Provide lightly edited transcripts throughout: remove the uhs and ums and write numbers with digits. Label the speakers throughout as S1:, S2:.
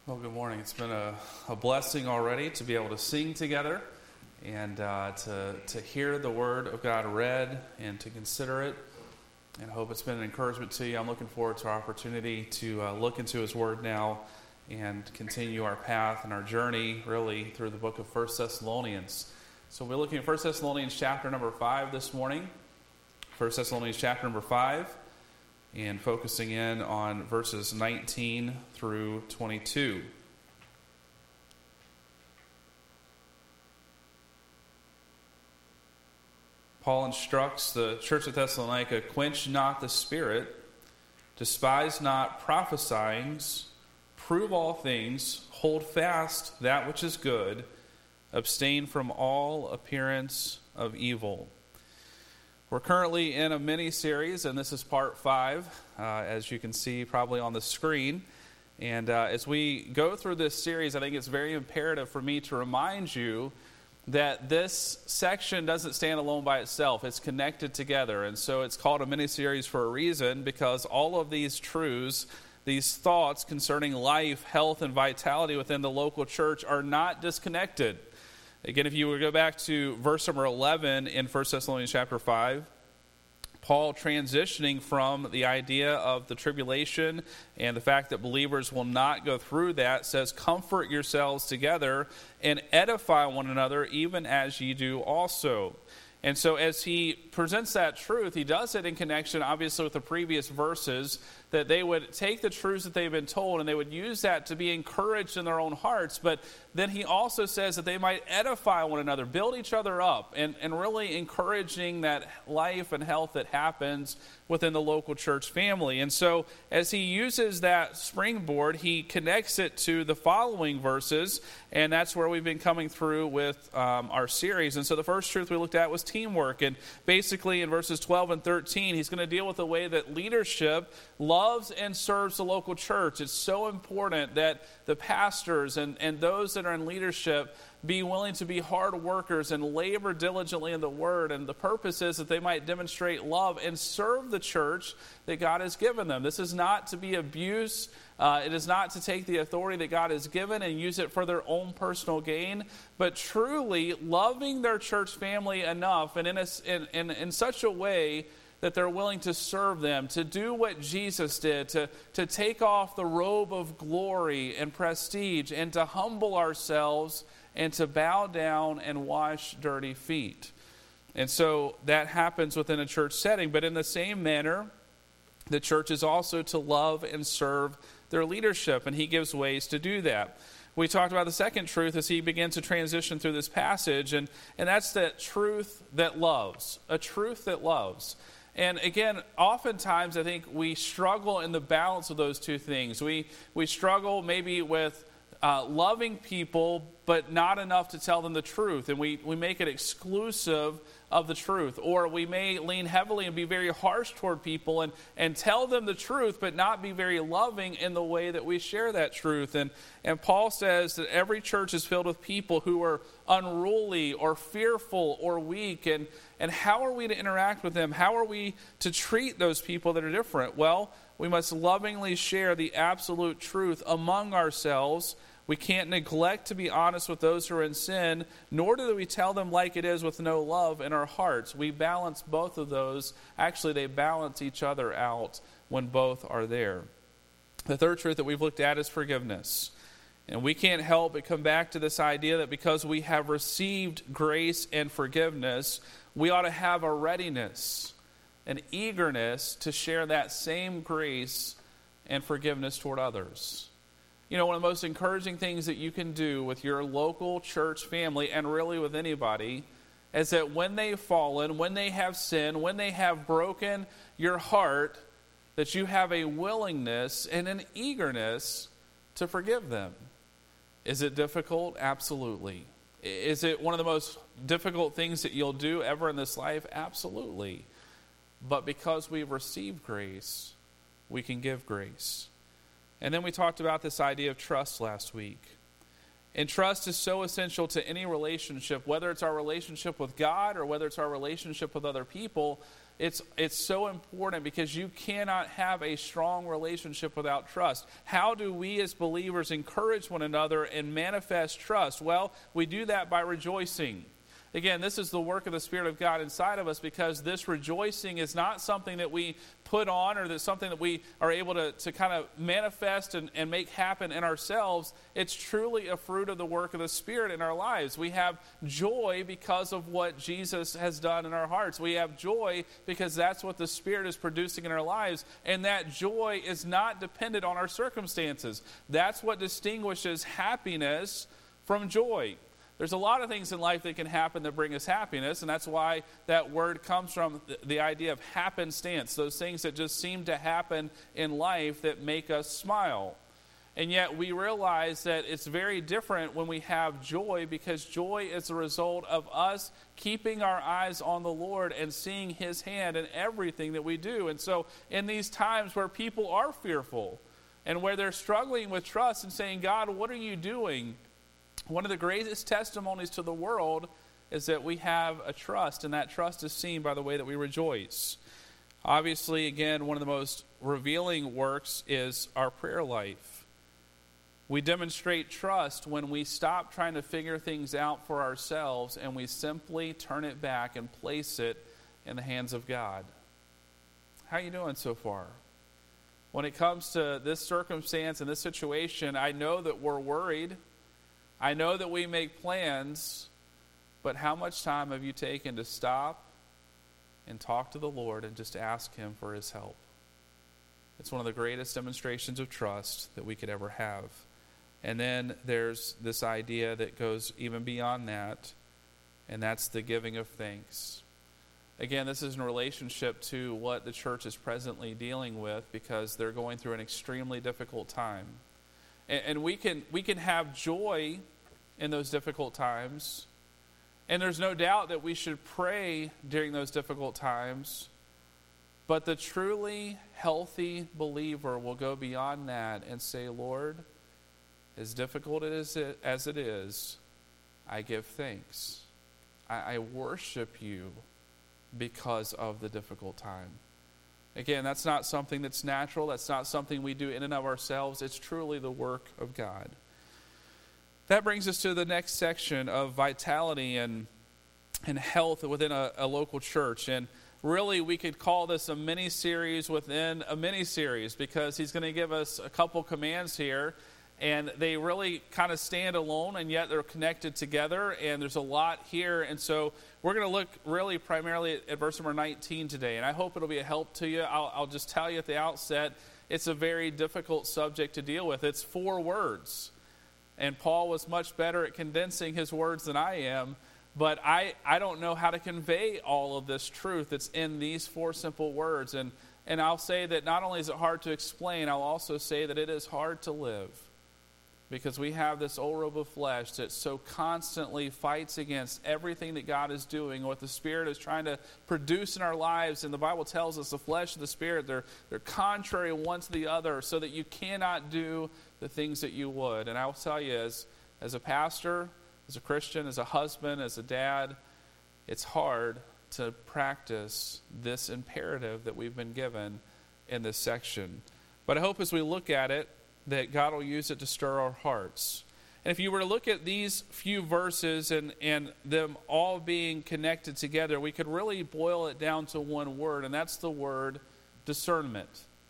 S1: Well, good morning. It's been a blessing already to be able to sing together and to hear the Word of God read and to consider it. And I hope it's been an encouragement to you. I'm looking forward to our opportunity to look into His Word now and continue our path and our journey really through the book of 1 Thessalonians. So we're looking at 1 Thessalonians chapter number 5 this morning. 1 Thessalonians chapter number 5. And focusing in on verses 19 through 22. Paul instructs the church of Thessalonica, quench not the spirit, despise not prophesying, prove all things, hold fast that which is good, abstain from all appearance of evil. We're currently in a mini-series, and this is part 5, as you can see probably on the screen. And as we go through this series, I think it's very imperative for me to remind you that this section doesn't stand alone by itself. It's connected together. And so it's called a mini-series for a reason, because all of these truths, these thoughts concerning life, health, and vitality within the local church are not disconnected. Again, if you would go back to verse number 11 in 1 Thessalonians chapter 5, Paul transitioning from the idea of the tribulation and the fact that believers will not go through that, says, comfort yourselves together and edify one another, even as ye do also. And so as he presents that truth, he does it in connection, obviously, with the previous verses, that they would take the truths that they've been told and they would use that to be encouraged in their own hearts. But then he also says that they might edify one another, build each other up, and really encouraging that life and health that happens within the local church family. And so as he uses that springboard, he connects it to the following verses, and that's where we've been coming through with our series. And so the first truth we looked at was teamwork. And basically in verses 12 and 13, he's going to deal with the way that leadership loves and serves the local church. It's so important that the pastors and those that are in leadership be willing to be hard workers and labor diligently in the Word. And the purpose is that they might demonstrate love and serve the church that God has given them. This is not to be abused. It is not to take the authority that God has given and use it for their own personal gain, but truly loving their church family enough and in such a way that they're willing to serve them, to do what Jesus did, to take off the robe of glory and prestige, and to humble ourselves and to bow down and wash dirty feet. And so that happens within a church setting. But in the same manner, the church is also to love and serve their leadership, and he gives ways to do that. We talked about the second truth as he begins to transition through this passage, and that's that truth that loves, a truth that loves. And again, oftentimes I think we struggle in the balance of those two things. We struggle maybe with loving people, but not enough to tell them the truth. And we make it exclusive of the truth. Or we may lean heavily and be very harsh toward people and tell them the truth, but not be very loving in the way that we share that truth. And Paul says that every church is filled with people who are unruly or fearful or weak. And how are we to interact with them? How are we to treat those people that are different? Well, we must lovingly share the absolute truth among ourselves. We can't neglect to be honest with those who are in sin, nor do we tell them like it is with no love in our hearts. We balance both of those. Actually, they balance each other out when both are there. The third truth that we've looked at is forgiveness. And we can't help but come back to this idea that because we have received grace and forgiveness, we ought to have a readiness, an eagerness to share that same grace and forgiveness toward others. You know, one of the most encouraging things that you can do with your local church family, and really with anybody, is that when they've fallen, when they have sinned, when they have broken your heart, that you have a willingness and an eagerness to forgive them. Is it difficult? Absolutely. Is it one of the most difficult things that you'll do ever in this life? Absolutely. But because we've received grace, we can give grace. And then we talked about this idea of trust last week. And trust is so essential to any relationship, whether it's our relationship with God or whether it's our relationship with other people, it's so important because you cannot have a strong relationship without trust. How do we as believers encourage one another and manifest trust? Well, we do that by rejoicing. Again, this is the work of the Spirit of God inside of us, because this rejoicing is not something that we put on or that's something that we are able to kind of manifest and make happen in ourselves. It's truly a fruit of the work of the Spirit in our lives. We have joy because of what Jesus has done in our hearts. We have joy because that's what the Spirit is producing in our lives, and that joy is not dependent on our circumstances. That's what distinguishes happiness from joy. There's a lot of things in life that can happen that bring us happiness, and that's why that word comes from the idea of happenstance, those things that just seem to happen in life that make us smile. And yet we realize that it's very different when we have joy, because joy is a result of us keeping our eyes on the Lord and seeing His hand in everything that we do. And so in these times where people are fearful and where they're struggling with trust and saying, God, what are you doing? One of the greatest testimonies to the world is that we have a trust, and that trust is seen by the way that we rejoice. Obviously, again, one of the most revealing works is our prayer life. We demonstrate trust when we stop trying to figure things out for ourselves and we simply turn it back and place it in the hands of God. How are you doing so far? When it comes to this circumstance and this situation, I know that we're worried. I know that we make plans, but how much time have you taken to stop and talk to the Lord and just ask Him for His help? It's one of the greatest demonstrations of trust that we could ever have. And then there's this idea that goes even beyond that, and that's the giving of thanks. Again, this is in relationship to what the church is presently dealing with, because they're going through an extremely difficult time. And we can have joy in those difficult times. And there's no doubt that we should pray during those difficult times. But the truly healthy believer will go beyond that and say, Lord, as difficult as it is, I give thanks. I worship you because of the difficult time. Again, that's not something that's natural. That's not something we do in and of ourselves. It's truly the work of God. That brings us to the next section of vitality and health within a local church. And really, we could call this a mini-series within a mini-series, because he's going to give us a couple commands here. And they really kind of stand alone, and yet they're connected together. And there's a lot here. And so we're going to look really primarily at verse number 19 today. And I hope it'll be a help to you. I'll just tell you at the outset, it's a very difficult subject to deal with. It's 4 words. And Paul was much better at condensing his words than I am. But I don't know how to convey all of this truth that's in these 4 simple words. And I'll say that not only is it hard to explain, I'll also say that it is hard to live. Because we have this old robe of flesh that so constantly fights against everything that God is doing, what the Spirit is trying to produce in our lives. And the Bible tells us the flesh and the Spirit, they're contrary one to the other, so that you cannot do the things that you would. And I will tell you, as a pastor, as a Christian, as a husband, as a dad, it's hard to practice this imperative that we've been given in this section. But I hope as we look at it, that God will use it to stir our hearts. And if you were to look at these few verses and them all being connected together, we could really boil it down to one word, and that's the word discernment.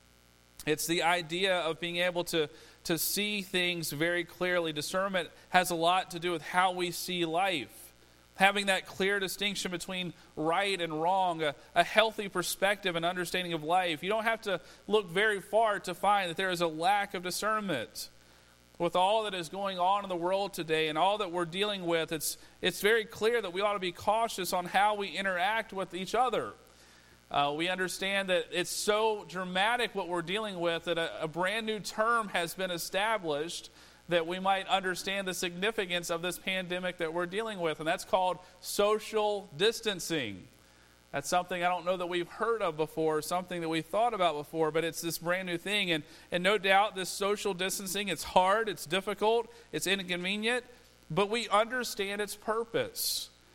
S1: It's the idea of being able to see things very clearly. Discernment has a lot to do with how we see life. Having that clear distinction between right and wrong, a healthy perspective and understanding of life. You don't have to look very far to find that there is a lack of discernment. With all that is going on in the world today and all that we're dealing with, it's very clear that we ought to be cautious on how we interact with each other. We understand that it's so dramatic what we're dealing with that a brand new term has been established that we might understand the significance of this pandemic that we're dealing with, and that's called social distancing. That's something I don't know that we've heard of before, something that we've thought about before, but it's this brand new thing. And no doubt this social distancing, it's hard, it's difficult, it's inconvenient, but we understand its purpose.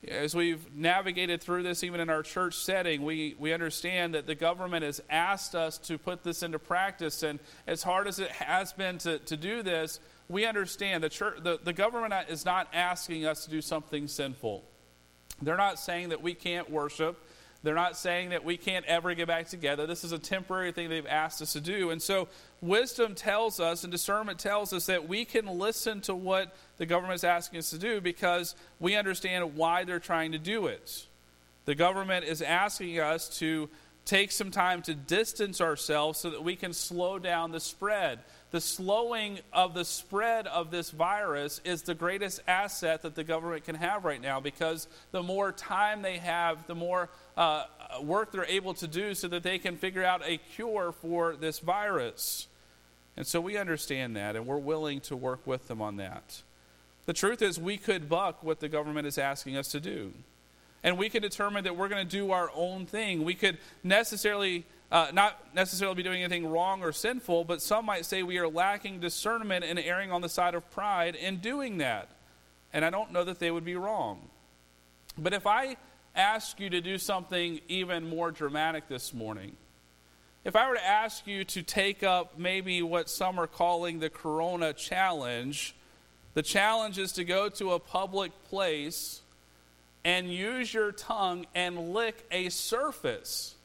S1: as we've navigated through this, even in our church setting, we understand that the government has asked us to put this into practice. And as hard as it has been to do this, we understand the government is not asking us to do something sinful. They're not saying that we can't worship. They're not saying that we can't ever get back together. This is a temporary thing they've asked us to do. And so wisdom tells us and discernment tells us that we can listen to what the government is asking us to do because we understand why they're trying to do it. The government is asking us to take some time to distance ourselves so that we can slow down the spread. The slowing of the spread of this virus is the greatest asset that the government can have right now, because the more time they have, the more work they're able to do so that they can figure out a cure for this virus. And so we understand that, and we're willing to work with them on that. The truth is, we could buck what the government is asking us to do. And we can determine that we're going to do our own thing. We could not necessarily be doing anything wrong or sinful, but some might say we are lacking discernment and erring on the side of pride in doing that. And I don't know that they would be wrong. But if I ask you to do something even more dramatic this morning, if I were to ask you to take up maybe what some are calling the Corona Challenge, the challenge is to go to a public place and use your tongue and lick a surface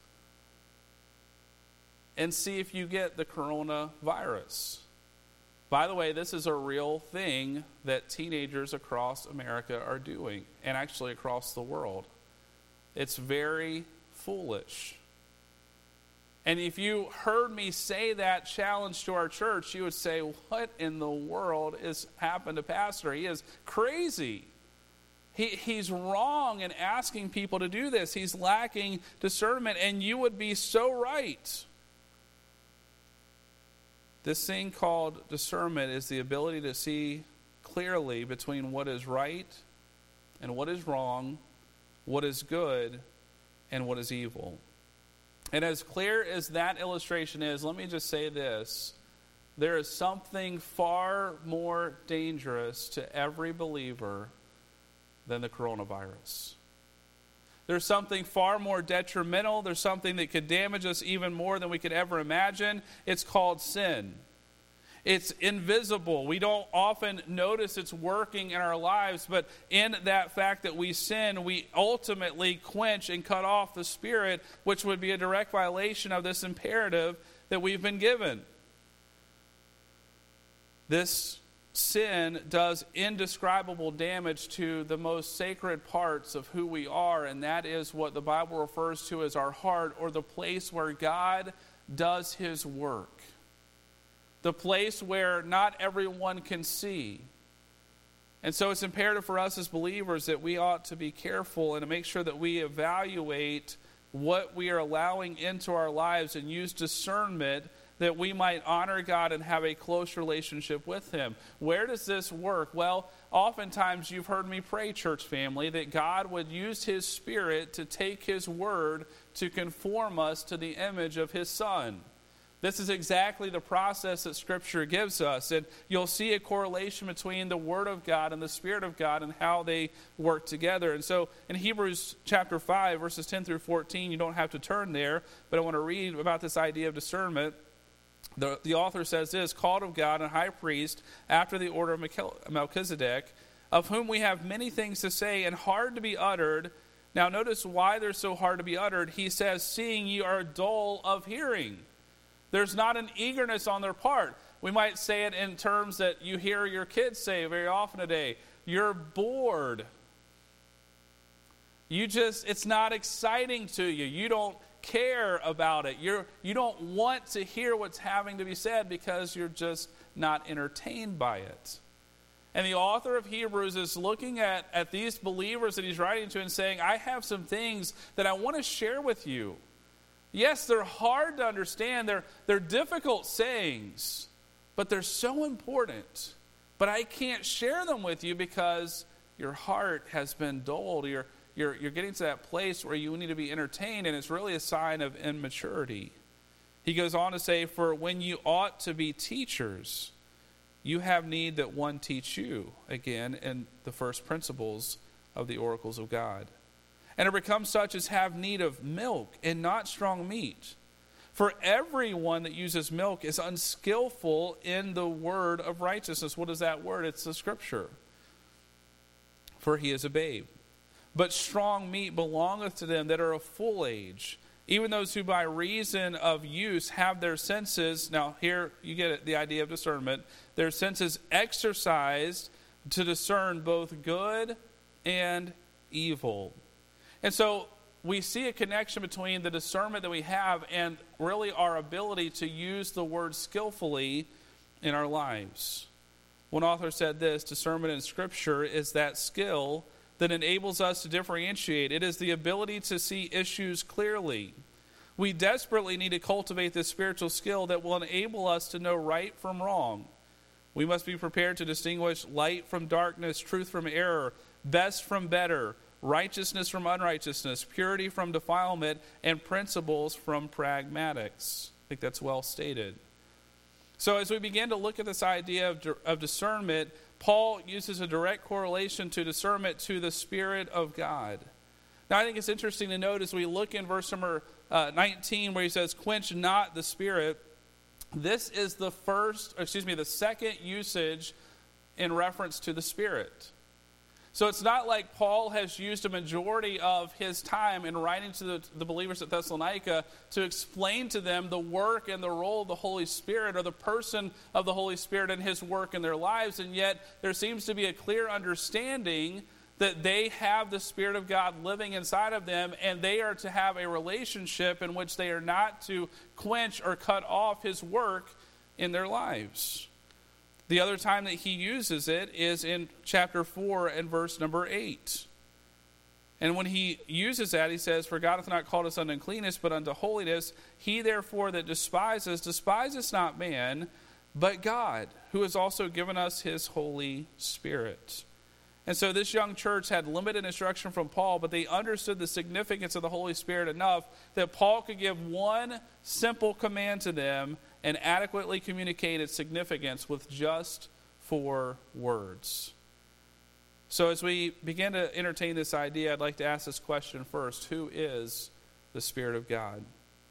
S1: and see if you get the coronavirus. By the way, this is a real thing that teenagers across America are doing, and actually across the world. It's very foolish. And if you heard me say that challenge to our church, you would say, what in the world has happened to Pastor? He is crazy. He's wrong in asking people to do this. He's lacking discernment, and you would be so right. This thing called discernment is the ability to see clearly between what is right and what is wrong, what is good and what is evil. And as clear as that illustration is, let me just say this. There is something far more dangerous to every believer than the coronavirus. There's something far more detrimental. There's something that could damage us even more than we could ever imagine. It's called sin. It's invisible. We don't often notice it's working in our lives, but in that fact that we sin, we ultimately quench and cut off the Spirit, which would be a direct violation of this imperative that we've been given. This sin does indescribable damage to the most sacred parts of who we are, and that is what the Bible refers to as our heart, or the place where God does His work. The place where not everyone can see. And so it's imperative for us as believers that we ought to be careful and to make sure that we evaluate what we are allowing into our lives and use discernment that we might honor God and have a close relationship with Him. Where does this work? Well, oftentimes you've heard me pray, church family, that God would use His Spirit to take His Word to conform us to the image of His Son. This is exactly the process that Scripture gives us. And you'll see a correlation between the Word of God and the Spirit of God and how they work together. And so in Hebrews chapter 5, verses 10 through 14, you don't have to turn there, but I want to read about this idea of discernment. The author says this: called of God and high priest after the order of Melchizedek, of whom we have many things to say and hard to be uttered. Now notice why they're so hard to be uttered. He says, seeing ye are dull of hearing. There's not an eagerness on their part. We might say it in terms that you hear your kids say very often today. You're bored. It's not exciting to you. You don't care about it. You don't want to hear what's having to be said because you're just not entertained by it. And the author of Hebrews is looking at these believers that he's writing to and saying, I have some things that I want to share with you. Yes, they're hard to understand. They're difficult sayings, but they're so important. But I can't share them with you because your heart has been dulled. You're getting to that place where you need to be entertained, and it's really a sign of immaturity. He goes on to say, for when you ought to be teachers, you have need that one teach you. Again, in the first principles of the oracles of God. And are become such as have need of milk and not strong meat. For everyone that uses milk is unskillful in the word of righteousness. What is that word? It's the scripture. For he is a babe. But strong meat belongeth to them that are of full age, even those who by reason of use have their senses, now here you get it, the idea of discernment, their senses exercised to discern both good and evil. And so we see a connection between the discernment that we have and really our ability to use the word skillfully in our lives. One author said this: discernment in Scripture is that skill that enables us to differentiate. It is the ability to see issues clearly. We desperately need to cultivate this spiritual skill that will enable us to know right from wrong. We must be prepared to distinguish light from darkness, truth from error, best from better, righteousness from unrighteousness, purity from defilement, and principles from pragmatics. I think that's well stated. So as we begin to look at this idea of discernment, Paul uses a direct correlation to discernment to the Spirit of God. Now I think it's interesting to note as we look in verse number 19 where he says, quench not the Spirit. This is the second usage in reference to the Spirit. So it's not like Paul has used a majority of his time in writing to the believers at Thessalonica to explain to them the work and the role of the Holy Spirit or the person of the Holy Spirit and his work in their lives. And yet there seems to be a clear understanding that they have the Spirit of God living inside of them, and they are to have a relationship in which they are not to quench or cut off his work in their lives. The other time that he uses it is in chapter 4 and verse number 8. And when he uses that, he says, for God hath not called us unto uncleanness, but unto holiness. He therefore that despiseth not man, but God, who has also given us his Holy Spirit. And so this young church had limited instruction from Paul, but they understood the significance of the Holy Spirit enough that Paul could give one simple command to them and adequately communicate its significance with just 4 words. So as we begin to entertain this idea, I'd like to ask this question first. Who is the Spirit of God?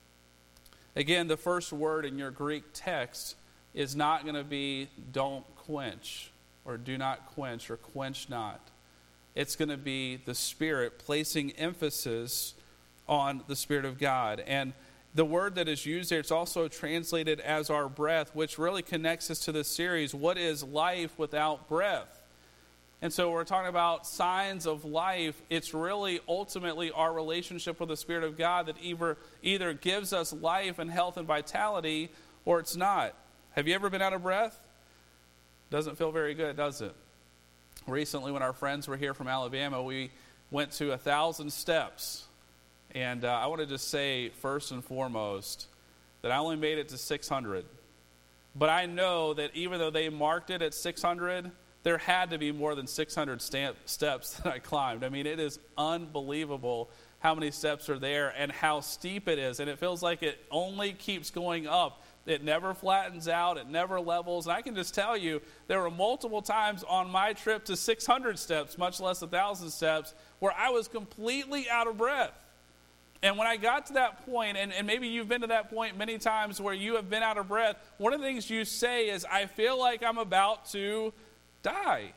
S1: Again, the first word in your Greek text is not going to be don't quench, or do not quench, or quench not. It's going to be the Spirit, placing emphasis on the Spirit of God. And the word that is used there, it's also translated as our breath, which really connects us to this series. What is life without breath? And so we're talking about signs of life. It's really ultimately our relationship with the Spirit of God that either gives us life and health and vitality, or it's not. Have you ever been out of breath? Doesn't feel very good, does it? Recently, when our friends were here from Alabama, we went to 1,000 steps. And I want to just say, first and foremost, that I only made it to 600. But I know that even though they marked it at 600, there had to be more than 600 steps that I climbed. I mean, it is unbelievable how many steps are there and how steep it is. And it feels like it only keeps going up. It never flattens out. It never levels. And I can just tell you, there were multiple times on my trip to 600 steps, much less 1,000 steps, where I was completely out of breath. And when I got to that point, and maybe you've been to that point many times where you have been out of breath, one of the things you say is, I feel like I'm about to die.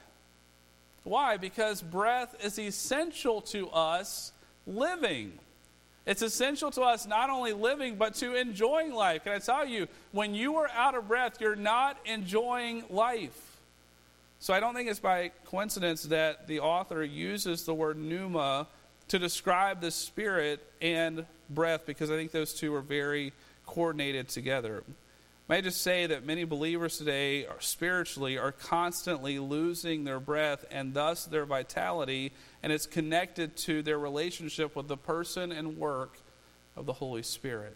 S1: Why? Because breath is essential to us living. It's essential to us not only living, but to enjoying life. Can I tell you, when you are out of breath, you're not enjoying life. So I don't think it's by coincidence that the author uses the word pneuma to describe the Spirit and breath, because I think those two are very coordinated together. May I just say that many believers today spiritually are constantly losing their breath and thus their vitality, and it's connected to their relationship with the person and work of the Holy Spirit.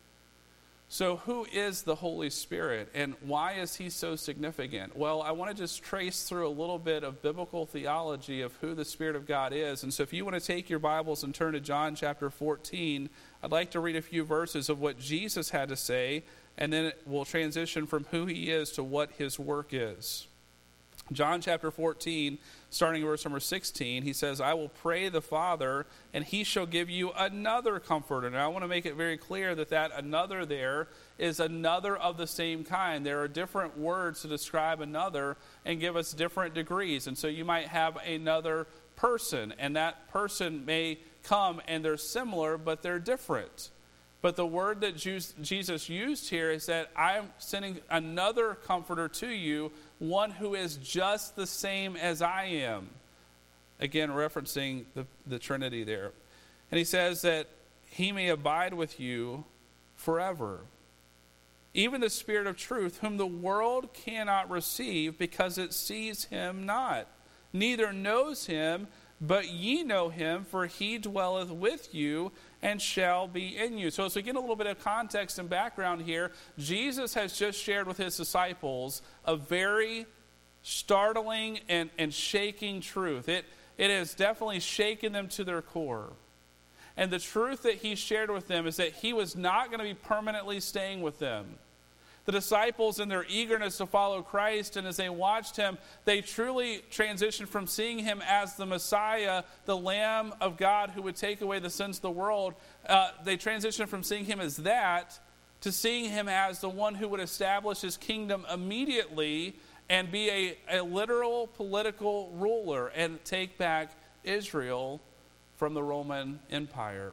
S1: So who is the Holy Spirit, and why is he so significant? Well, I want to just trace through a little bit of biblical theology of who the Spirit of God is. And so if you want to take your Bibles and turn to John chapter 14, I'd like to read a few verses of what Jesus had to say, and then we'll transition from who he is to what his work is. John chapter 14, starting verse number 16, he says, I will pray the Father, and he shall give you another comforter. And I want to make it very clear that another there is another of the same kind. There are different words to describe another and give us different degrees. And so you might have another person, and that person may come and they're similar, but they're different. But the word that Jesus used here is that I'm sending another comforter to you, one who is just the same as I am. Again, referencing the Trinity there. And he says that he may abide with you forever. Even the Spirit of truth, whom the world cannot receive because it sees him not, neither knows him, but ye know him, for he dwelleth with you and shall be in you. So as we get a little bit of context and background here, Jesus has just shared with his disciples a very startling and shaking truth. It has definitely shaken them to their core. And the truth that he shared with them is that he was not going to be permanently staying with them. The disciples, in their eagerness to follow Christ, and as they watched him, they truly transitioned from seeing him as the Messiah, the Lamb of God who would take away the sins of the world. They transitioned from seeing him as that to seeing him as the one who would establish his kingdom immediately and be a literal political ruler and take back Israel from the Roman Empire.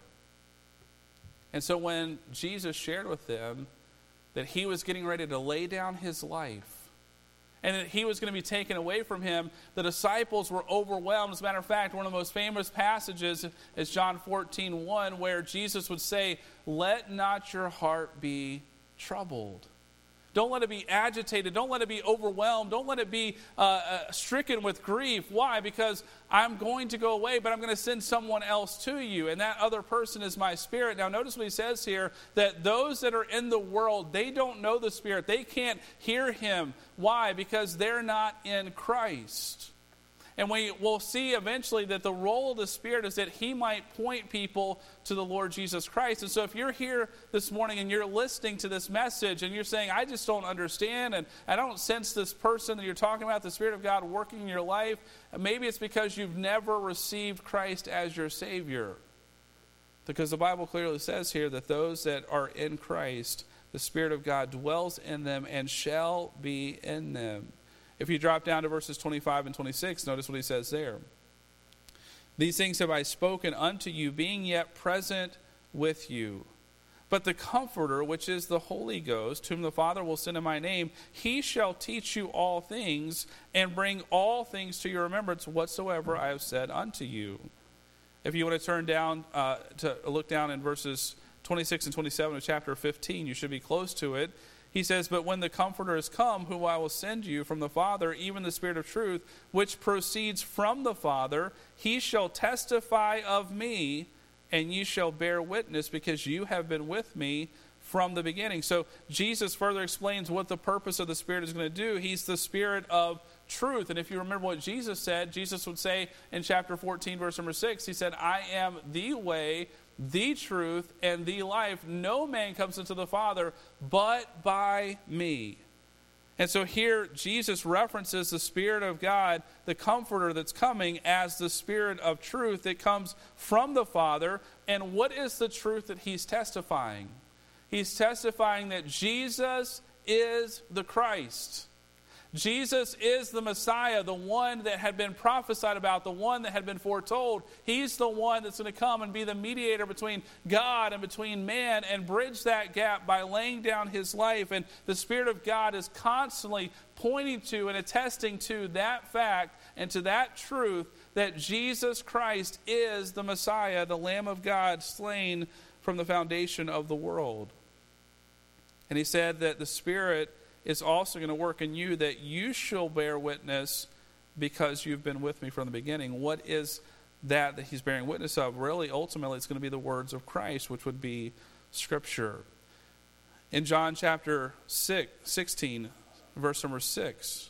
S1: And so when Jesus shared with them that he was getting ready to lay down his life and that he was going to be taken away from him, the disciples were overwhelmed. As a matter of fact, one of the most famous passages is John 14:1, where Jesus would say, let not your heart be troubled. Don't let it be agitated. Don't let it be overwhelmed. Don't let it be stricken with grief. Why? Because I'm going to go away, but I'm going to send someone else to you. And that other person is my Spirit. Now notice what he says here, that those that are in the world, they don't know the Spirit. They can't hear him. Why? Because they're not in Christ. And we will see eventually that the role of the Spirit is that he might point people to the Lord Jesus Christ. And so if you're here this morning and you're listening to this message and you're saying, I just don't understand and I don't sense this person that you're talking about, the Spirit of God working in your life, maybe it's because you've never received Christ as your Savior. Because the Bible clearly says here that those that are in Christ, the Spirit of God dwells in them and shall be in them. If you drop down to verses 25 and 26, notice what he says there. These things have I spoken unto you, being yet present with you. But the Comforter, which is the Holy Ghost, whom the Father will send in my name, he shall teach you all things, and bring all things to your remembrance whatsoever I have said unto you. If you want to turn down, to look down in verses 26 and 27 of chapter 15, you should be close to it. He says, but when the Comforter is come, whom I will send you from the Father, even the Spirit of truth, which proceeds from the Father, he shall testify of me, and ye shall bear witness, because you have been with me from the beginning. So Jesus further explains what the purpose of the Spirit is going to do. He's the Spirit of truth. And if you remember what Jesus said, Jesus would say in chapter 14, verse number 6, he said, I am the way, the truth, and the life. No man comes into the Father but by me. And so here Jesus references the Spirit of God, the Comforter that's coming, as the Spirit of truth that comes from the Father. And what is the truth that he's testifying? He's testifying that Jesus is the Christ. Jesus is the Messiah, the one that had been prophesied about, the one that had been foretold. He's the one that's going to come and be the mediator between God and between man and bridge that gap by laying down his life. And the Spirit of God is constantly pointing to and attesting to that fact and to that truth that Jesus Christ is the Messiah, the Lamb of God slain from the foundation of the world. And he said that the Spirit is also going to work in you, that you shall bear witness because you've been with me from the beginning. What is that he's bearing witness of? Really, ultimately, it's going to be the words of Christ, which would be Scripture. In John chapter 16, verse number 6,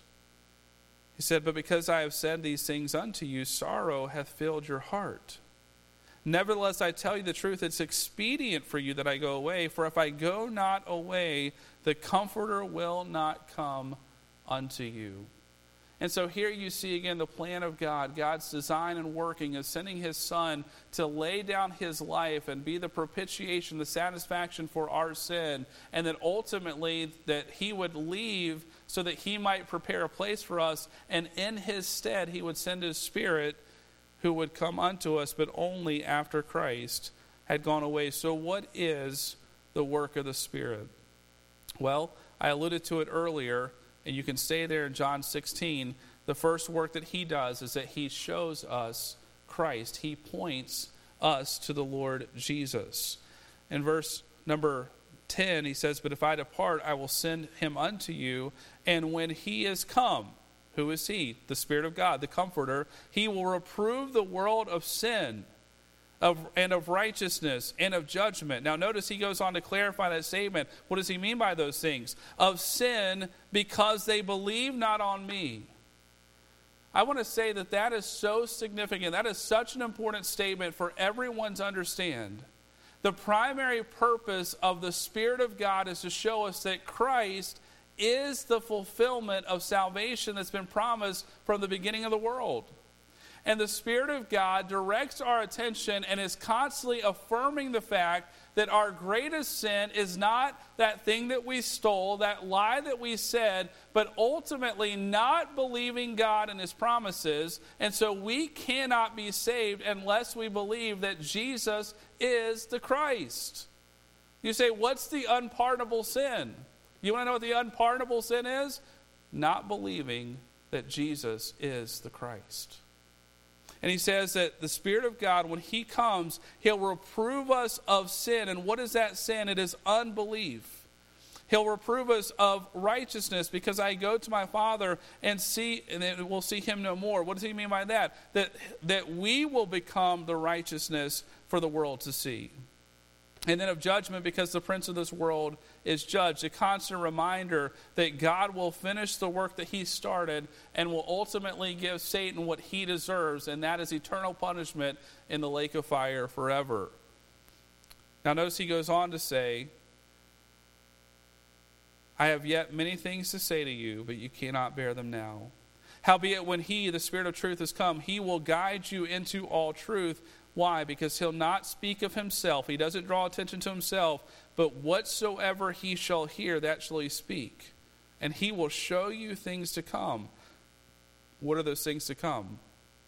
S1: he said, but because I have said these things unto you, sorrow hath filled your heart. Nevertheless, I tell you the truth, it's expedient for you that I go away. For if I go not away, the Comforter will not come unto you. And so here you see again the plan of God, God's design and working of sending his Son to lay down his life and be the propitiation, the satisfaction for our sin, and that ultimately that he would leave so that he might prepare a place for us, and in his stead he would send his Spirit who would come unto us, but only after Christ had gone away. So what is the work of the Spirit? Well, I alluded to it earlier, and you can stay there in John 16. The first work that he does is that he shows us Christ. He points us to the Lord Jesus. In verse number 10, he says, "But if I depart, I will send him unto you, and when he is come," who is he? The Spirit of God, the Comforter, "he will reprove the world of sin, and of righteousness, and of judgment." Now notice he goes on to clarify that statement. What does he mean by those things? Of sin, because they believe not on me. I want to say that that is so significant. That is such an important statement for everyone to understand. The primary purpose of the Spirit of God is to show us that Christ is the fulfillment of salvation that's been promised from the beginning of the world. And the Spirit of God directs our attention and is constantly affirming the fact that our greatest sin is not that thing that we stole, that lie that we said, but ultimately not believing God and his promises. And so we cannot be saved unless we believe that Jesus is the Christ. You say, what's the unpardonable sin? You want to know what the unpardonable sin is? Not believing that Jesus is the Christ. And he says that the Spirit of God, when he comes, he'll reprove us of sin. And what is that sin? It is unbelief. He'll reprove us of righteousness, because I go to my Father and then we'll see him no more. What does he mean by that? That we will become the righteousness for the world to see. And then of judgment, because the prince of this world is judged. A constant reminder that God will finish the work that he started and will ultimately give Satan what he deserves, and that is eternal punishment in the lake of fire forever. Now notice he goes on to say, "I have yet many things to say to you, but you cannot bear them now. Howbeit when he, the Spirit of truth, is come, he will guide you into all truth." Why? Because he'll not speak of himself. He doesn't draw attention to himself. But whatsoever he shall hear, that shall he speak. And he will show you things to come. What are those things to come?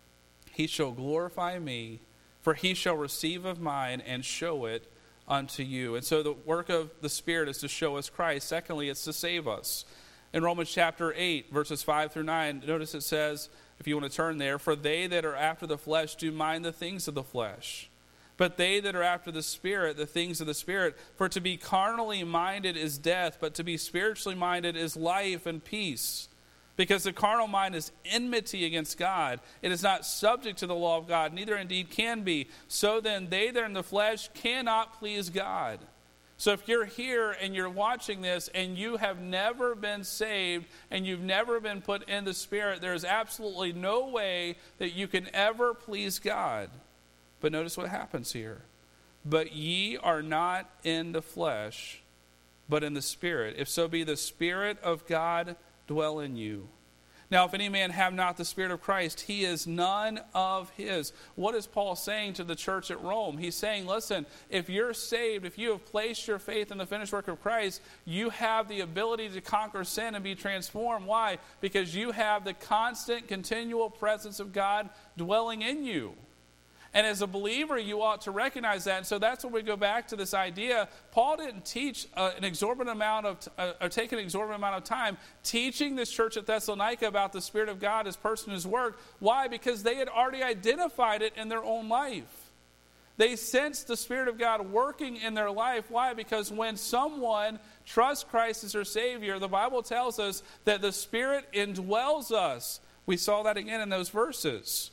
S1: He shall glorify me, for he shall receive of mine and show it unto you. And so the work of the Spirit is to show us Christ. Secondly, it's to save us. In Romans chapter 8, verses 5 through 9, notice it says, if you want to turn there, "For they that are after the flesh do mind the things of the flesh. But they that are after the Spirit, the things of the Spirit. For to be carnally minded is death, but to be spiritually minded is life and peace. Because the carnal mind is enmity against God. It is not subject to the law of God, neither indeed can be. So then they that are in the flesh cannot please God." So if you're here and you're watching this and you have never been saved and you've never been put in the Spirit, there's absolutely no way that you can ever please God. But notice what happens here. "But ye are not in the flesh, but in the Spirit, if so be the Spirit of God dwell in you. Now, if any man have not the Spirit of Christ, he is none of his." What is Paul saying to the church at Rome? He's saying, listen, if you're saved, if you have placed your faith in the finished work of Christ, you have the ability to conquer sin and be transformed. Why? Because you have the constant, continual presence of God dwelling in you. And as a believer, you ought to recognize that. And so that's when we go back to this idea. Paul didn't teach an exorbitant amount or take an exorbitant amount of time teaching this church at Thessalonica about the Spirit of God, his person, his work. Why? Because they had already identified it in their own life. They sensed the Spirit of God working in their life. Why? Because when someone trusts Christ as their Savior, the Bible tells us that the Spirit indwells us. We saw that again in those verses.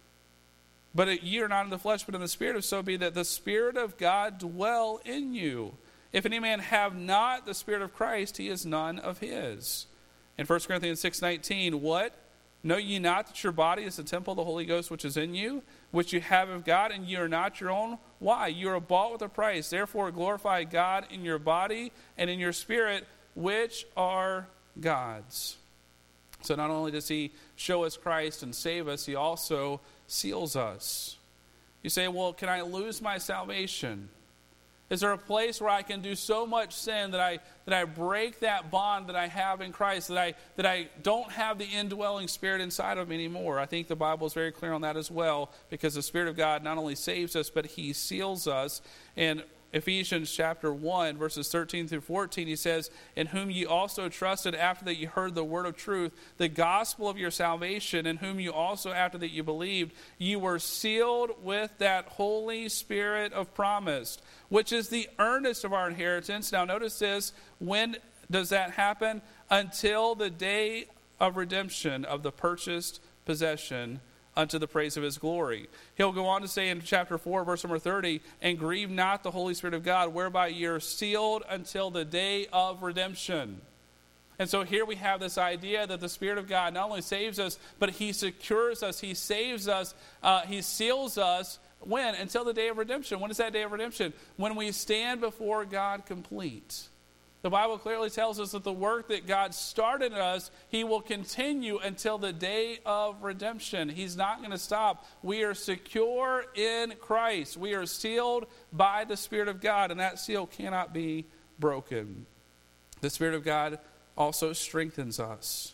S1: "But ye are not in the flesh, but in the Spirit, if so be that the Spirit of God dwell in you. If any man have not the Spirit of Christ, he is none of his." In 1 Corinthians 6:19, "What? Know ye not that your body is the temple of the Holy Ghost which is in you, which you have of God, and ye are not your own? Why? You are bought with a price. Therefore glorify God in your body and in your spirit, which are God's." So not only does he show us Christ and save us, he also seals us. You say, well, can I lose my salvation? Is there a place where I can do so much sin that I break that bond that I have in Christ, that I don't have the indwelling Spirit inside of me anymore? I think the Bible is very clear on that as well, because the Spirit of God not only saves us, but he seals us. And Ephesians chapter 1, verses 13 through 14, he says, in whom ye also trusted after that you heard the word of truth, the gospel of your salvation, in whom you also after that you believed, you were sealed with that Holy Spirit of promise, which is the earnest of our inheritance. Now notice this, when does that happen? Until the day of redemption of the purchased possession, unto the praise of his glory. He'll go on to say in chapter 4, verse number 30, and grieve not the Holy Spirit of God, whereby ye are sealed until the day of redemption. And so here we have this idea that the Spirit of God not only saves us, but he secures us, he saves us, he seals us. When? Until the day of redemption. When is that day of redemption? When we stand before God complete. The Bible clearly tells us that the work that God started in us, he will continue until the day of redemption. He's not going to stop. We are secure in Christ. We are sealed by the Spirit of God, and that seal cannot be broken. The Spirit of God also strengthens us.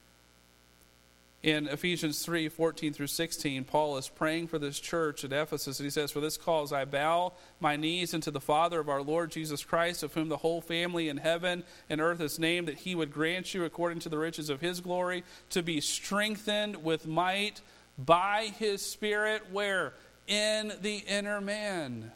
S1: In Ephesians 3, 14 through 16, Paul is praying for this church at Ephesus, and he says, for this cause I bow my knees unto the Father of our Lord Jesus Christ, of whom the whole family in heaven and earth is named, that he would grant you, according to the riches of his glory, to be strengthened with might by his Spirit, where? In the inner man.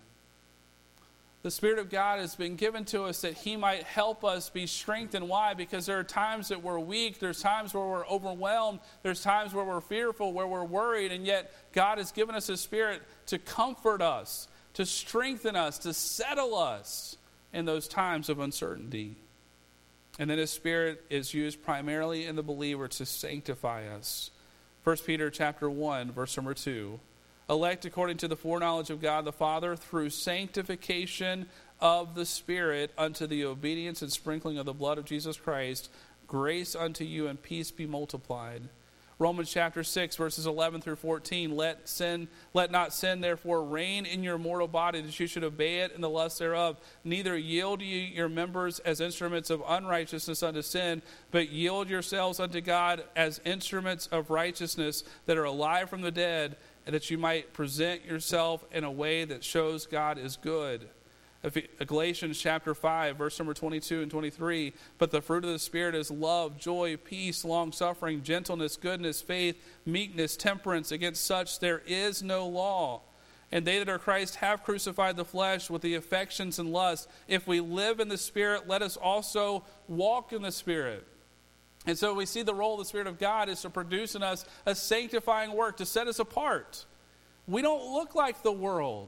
S1: The Spirit of God has been given to us that he might help us be strengthened. Why? Because there are times that we're weak. There's times where we're overwhelmed. There's times where we're fearful, where we're worried. And yet God has given us his Spirit to comfort us, to strengthen us, to settle us in those times of uncertainty. And then his Spirit is used primarily in the believer to sanctify us. 1 Peter chapter 1, verse number 2. Elect according to the foreknowledge of God the Father, through sanctification of the Spirit, unto the obedience and sprinkling of the blood of Jesus Christ, grace unto you and peace be multiplied. Romans chapter 6, verses 11 through 14, let not sin therefore reign in your mortal body, that you should obey it in the lust thereof. Neither yield ye your members as instruments of unrighteousness unto sin, but yield yourselves unto God as instruments of righteousness, that are alive from the dead, and that you might present yourself in a way that shows God is good. Galatians chapter 5, verse number 22 and 23. But the fruit of the Spirit is love, joy, peace, long-suffering, gentleness, goodness, faith, meekness, temperance. Against such there is no law. And they that are Christ have crucified the flesh with the affections and lusts. If we live in the Spirit, let us also walk in the Spirit. And so we see the role of the Spirit of God is to produce in us a sanctifying work, to set us apart. We don't look like the world.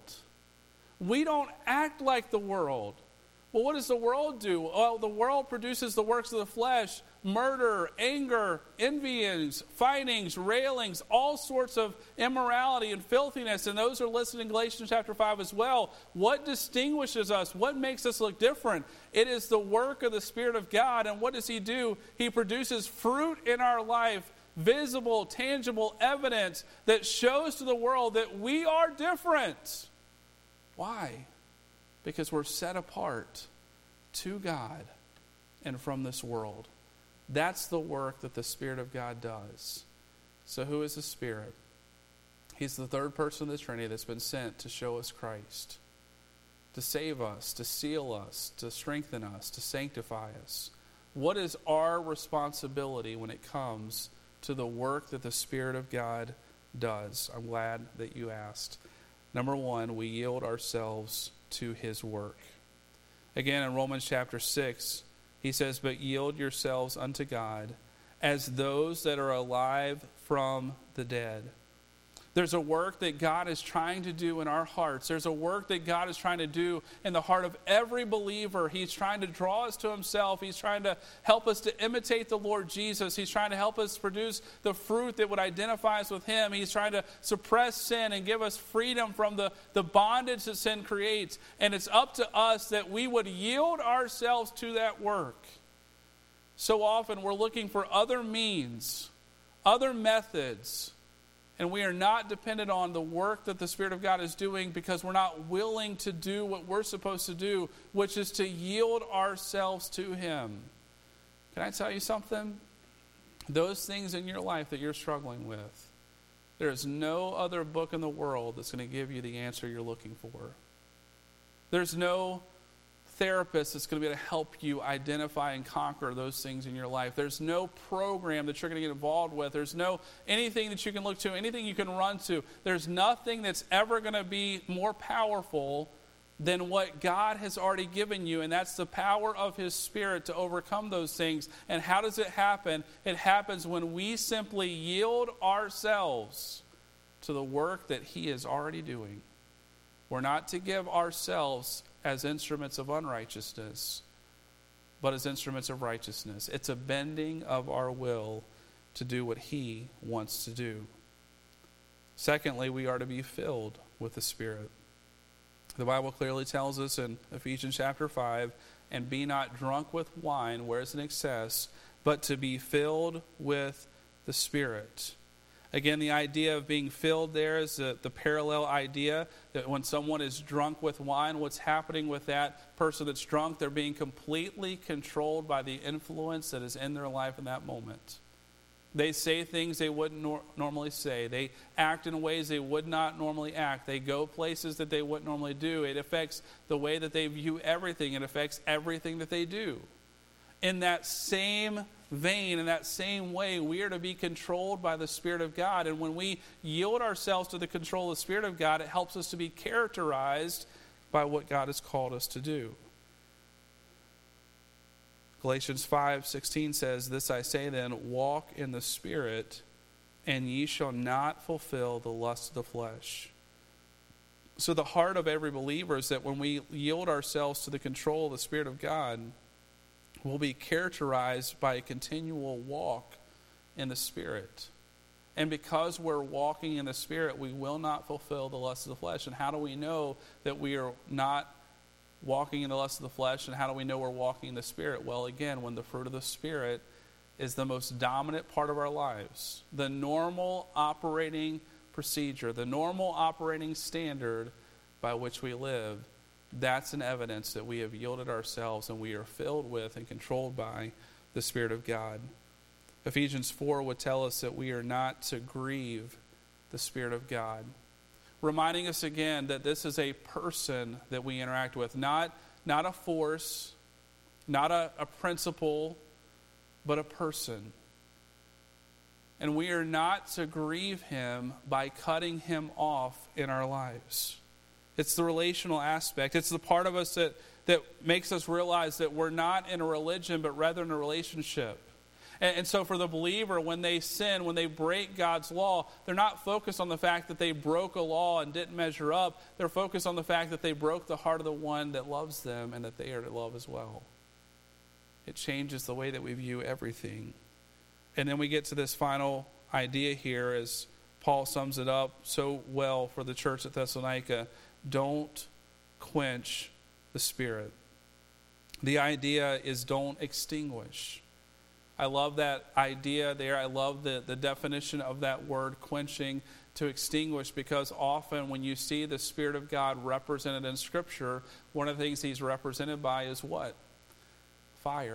S1: We don't act like the world. Well, what does the world do? Well, the world produces the works of the flesh: murder, anger, envyings, fightings, railings, all sorts of immorality and filthiness. And those are listed in Galatians chapter 5 as well. What distinguishes us? What makes us look different? It is the work of the Spirit of God. And what does he do? He produces fruit in our life, visible, tangible evidence that shows to the world that we are different. Why? Because we're set apart to God and from this world. That's the work that the Spirit of God does. So who is the Spirit? He's the third person of the Trinity that's been sent to show us Christ, to save us, to seal us, to strengthen us, to sanctify us. What is our responsibility when it comes to the work that the Spirit of God does? I'm glad that you asked. Number one, we yield ourselves to his work. Again, in Romans chapter 6, he says, but yield yourselves unto God as those that are alive from the dead. There's a work that God is trying to do in our hearts. There's a work that God is trying to do in the heart of every believer. He's trying to draw us to himself. He's trying to help us to imitate the Lord Jesus. He's trying to help us produce the fruit that would identify us with him. He's trying to suppress sin and give us freedom from the bondage that sin creates. And it's up to us that we would yield ourselves to that work. So often we're looking for other means, other methods, and we are not dependent on the work that the Spirit of God is doing because we're not willing to do what we're supposed to do, which is to yield ourselves to Him. Can I tell you something? Those things in your life that you're struggling with, there is no other book in the world that's going to give you the answer you're looking for. There's no therapist that's going to be able to help you identify and conquer those things in your life. There's no program that you're going to get involved with. There's no anything that you can look to, anything you can run to. There's nothing that's ever going to be more powerful than what God has already given you, and that's the power of His Spirit to overcome those things. And how does it happen? It happens when we simply yield ourselves to the work that He is already doing. We're not to give ourselves as instruments of unrighteousness, but as instruments of righteousness. It's a bending of our will to do what He wants to do. Secondly, we are to be filled with the Spirit. The Bible clearly tells us in Ephesians chapter 5, and be not drunk with wine, whereas in excess, but to be filled with the Spirit. Again, the idea of being filled there is the parallel idea that when someone is drunk with wine, what's happening with that person that's drunk? They're being completely controlled by the influence that is in their life in that moment. They say things they wouldn't normally say. They act in ways they would not normally act. They go places that they wouldn't normally do. It affects the way that they view everything. It affects everything that they do. In that same vein, in that same way, we are to be controlled by the Spirit of God. And when we yield ourselves to the control of the Spirit of God, it helps us to be characterized by what God has called us to do. Galatians 5:16 says, "This I say then, walk in the Spirit, and ye shall not fulfill the lust of the flesh." So the heart of every believer is that when we yield ourselves to the control of the Spirit of God, we'll be characterized by a continual walk in the Spirit. And because we're walking in the Spirit, we will not fulfill the lust of the flesh. And how do we know that we are not walking in the lust of the flesh, and how do we know we're walking in the Spirit? Well, again, when the fruit of the Spirit is the most dominant part of our lives, the normal operating procedure, the normal operating standard by which we live, that's an evidence that we have yielded ourselves and we are filled with and controlled by the Spirit of God. Ephesians 4 would tell us that we are not to grieve the Spirit of God, reminding us again that this is a person that we interact with, not a force, not a principle, but a person. And we are not to grieve Him by cutting Him off in our lives. It's the relational aspect. It's the part of us that makes us realize that we're not in a religion, but rather in a relationship. And so for the believer, when they sin, when they break God's law, they're not focused on the fact that they broke a law and didn't measure up. They're focused on the fact that they broke the heart of the one that loves them and that they are to love as well. It changes the way that we view everything. And then we get to this final idea here as Paul sums it up so well for the church at Thessalonica. Don't quench the Spirit. The idea is don't extinguish. I love that idea there. I love the definition of that word quenching, to extinguish, because often when you see the Spirit of God represented in Scripture, one of the things He's represented by is what? Fire.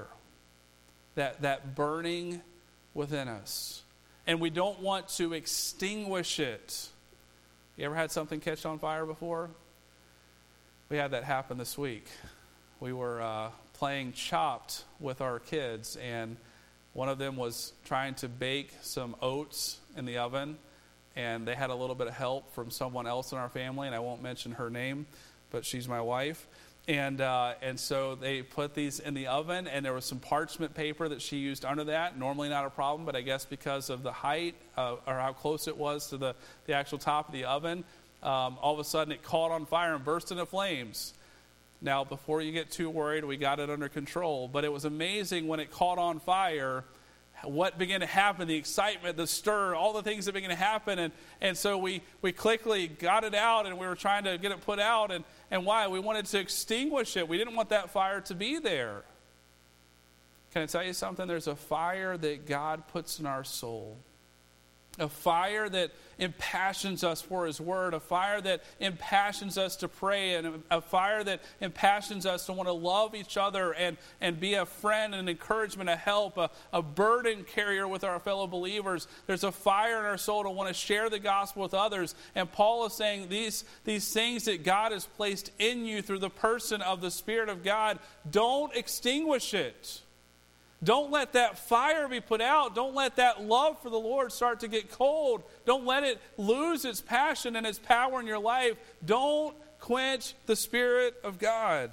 S1: That burning within us. And we don't want to extinguish it. You ever had something catch on fire before? We had that happen this week. We were playing Chopped with our kids, and one of them was trying to bake some oats in the oven, and they had a little bit of help from someone else in our family, and I won't mention her name, but she's my wife. And so they put these in the oven, and there was some parchment paper that she used under that. Normally not a problem, but I guess because of the height or how close it was to the actual top of the oven, all of a sudden it caught on fire and burst into flames. Now, before you get too worried, we got it under control. But it was amazing when it caught on fire, what began to happen, the excitement, the stir, all the things that began to happen. And so we quickly got it out, and we were trying to get it put out. And why? We wanted to extinguish it. We didn't want that fire to be there. Can I tell you something? There's a fire that God puts in our soul. A fire that impassions us for His Word. A fire that impassions us to pray. And a fire that impassions us to want to love each other and be a friend and encouragement, a help, a burden carrier with our fellow believers. There's a fire in our soul to want to share the gospel with others. And Paul is saying these things that God has placed in you through the person of the Spirit of God, don't extinguish it. Don't let that fire be put out. Don't let that love for the Lord start to get cold. Don't let it lose its passion and its power in your life. Don't quench the Spirit of God.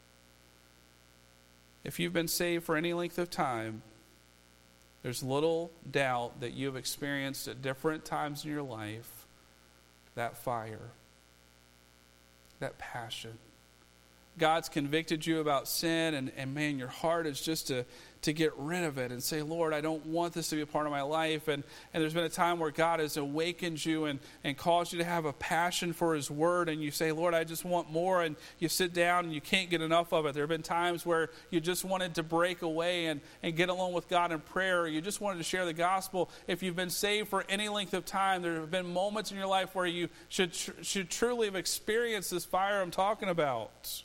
S1: If you've been saved for any length of time, there's little doubt that you've experienced at different times in your life that fire, that passion. God's convicted you about sin, and man, your heart is just to get rid of it and say, Lord, I don't want this to be a part of my life. And there's been a time where God has awakened you and caused you to have a passion for His Word, and you say, Lord, I just want more, and you sit down and you can't get enough of it. There have been times where you just wanted to break away and get alone with God in prayer, or you just wanted to share the gospel. If you've been saved for any length of time, there have been moments in your life where you should truly have experienced this fire I'm talking about.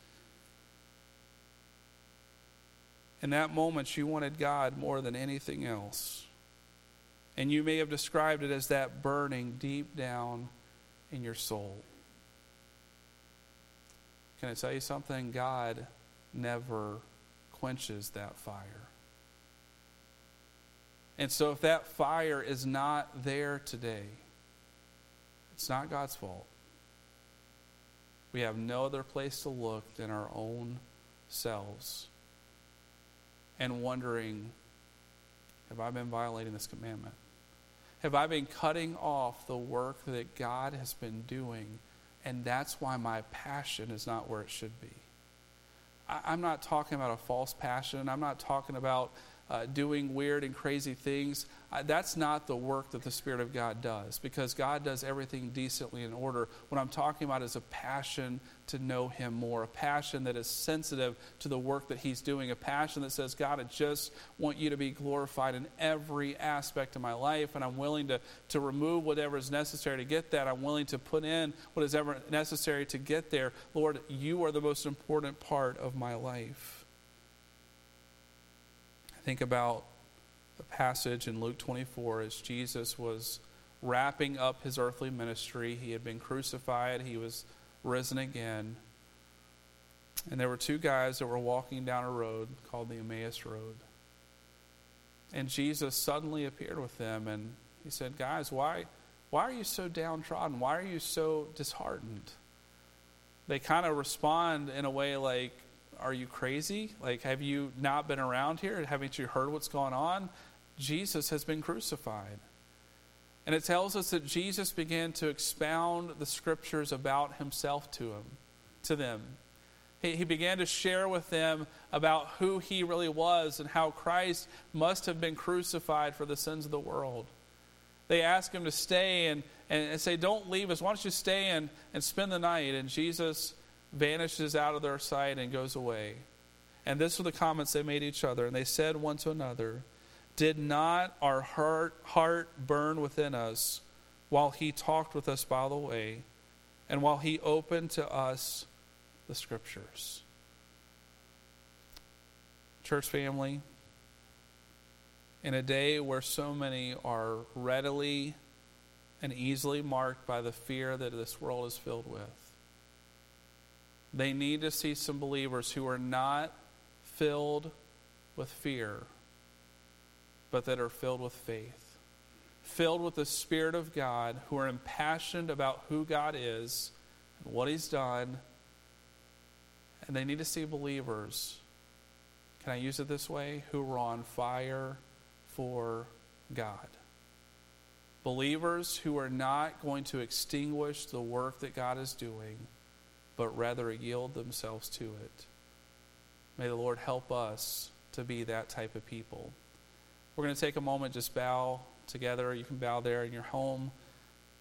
S1: In that moment, you wanted God more than anything else. And you may have described it as that burning deep down in your soul. Can I tell you something? God never quenches that fire. And so if that fire is not there today, it's not God's fault. We have no other place to look than our own selves. And wondering, have I been violating this commandment? Have I been cutting off the work that God has been doing? And that's why my passion is not where it should be. I'm not talking about a false passion. I'm not talking about doing weird and crazy things. That's not the work that the Spirit of God does, because God does everything decently in order. What I'm talking about is a passion to know Him more, a passion that is sensitive to the work that He's doing, a passion that says, God, I just want you to be glorified in every aspect of my life, and I'm willing to remove whatever is necessary to get that. I'm willing to put in what is ever necessary to get there. Lord, you are the most important part of my life. Think about the passage in Luke 24 as Jesus was wrapping up His earthly ministry. He had been crucified. He was risen again. And there were two guys that were walking down a road called the Emmaus Road. And Jesus suddenly appeared with them, and He said, guys, why are you so downtrodden? Why are you so disheartened? They kind of respond in a way like, are you crazy? Like, have you not been around here? Haven't you heard what's going on? Jesus has been crucified. And it tells us that Jesus began to expound the Scriptures about Himself to them. He began to share with them about who He really was and how Christ must have been crucified for the sins of the world. They asked Him to stay and say, don't leave us. Why don't you stay and spend the night? And Jesus vanishes out of their sight and goes away. And this were the comments they made to each other. And they said one to another, did not our heart burn within us while He talked with us by the way, and while He opened to us the Scriptures? Church family, in a day where so many are readily and easily marked by the fear that this world is filled with, they need to see some believers who are not filled with fear, but that are filled with faith, filled with the Spirit of God, who are impassioned about who God is and what He's done. And they need to see believers, can I use it this way, who are on fire for God. Believers who are not going to extinguish the work that God is doing, but rather yield themselves to it. May the Lord help us to be that type of people. We're going to take a moment, just bow together. You can bow there in your home.